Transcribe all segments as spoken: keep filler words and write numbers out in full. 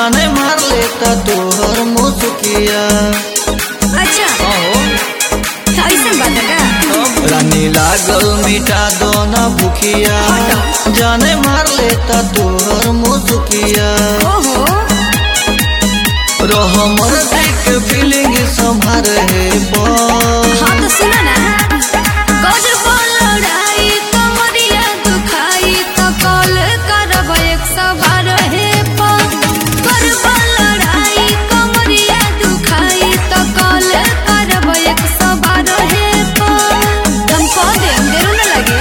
जाने मार लेता तोहर मुस्किया। अच्छा ऐसा बात है का रानी लागल मिटा दो ना भूखिया, जाने मार लेता तोहर मुस्किया। ओहो रह मर देख फीलिंग संभारे हाँ तो सुना ना गज लड़ाई कमरिया दुखाई तो कॉल करब एक सौ बारह पर लड़ाई कमरिया दुखाई तो कॉल करब एक सौ बारह पर तुम कह दे देर न लगे।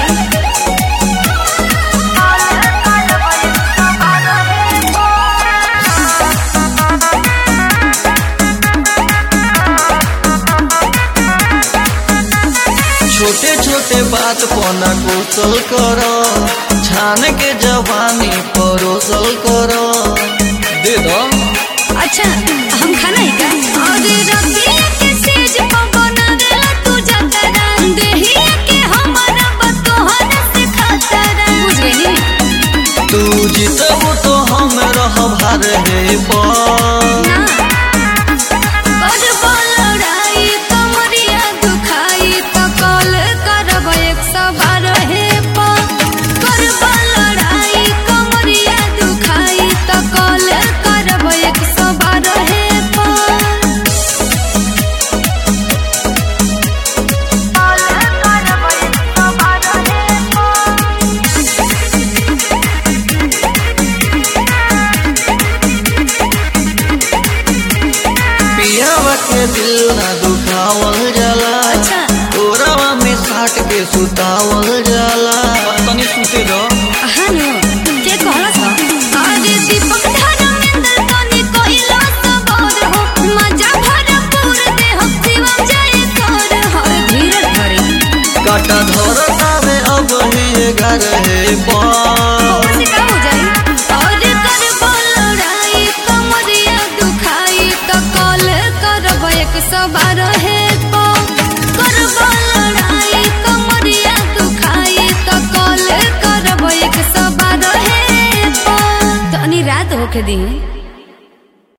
छोटे छोटे बात पना कुशल करो, छान के जवानी परोसल करो दे दो। अच्छा हम खाना ही का अरे रतिया के सेज पर बना देला तू जतरा देहिया के हमारा बतोहन से खतरा बुझ गई तू जीतबू तो हम रह भार हे पर लड़ाई कमरिया दुखाई तो कॉल करब एक सौ बारह पर लड़ाई कमरिया दुखाई तो कॉल करब एक सौ बारह पियावा के दिल ना दुखावल जाला। अच्छा तोरावा में साट के सुतावल जाला। तनी सुते दो हानो के कहला था अरे दीपक धर्मेंद्र तनी कहिला सबर हो मजा भरपूर दे हो शिवम जय कर हर धीरज धरे काटा धरतावे अब ही घर हे पर से का हो जाई और कर लड़ाई कमरिया दुखाई तो कॉल करब एक सौ बारह पर लड़ाई कमरिया दुखाई तो कॉल करब एक सौ बारह पर तनी रात होके दी।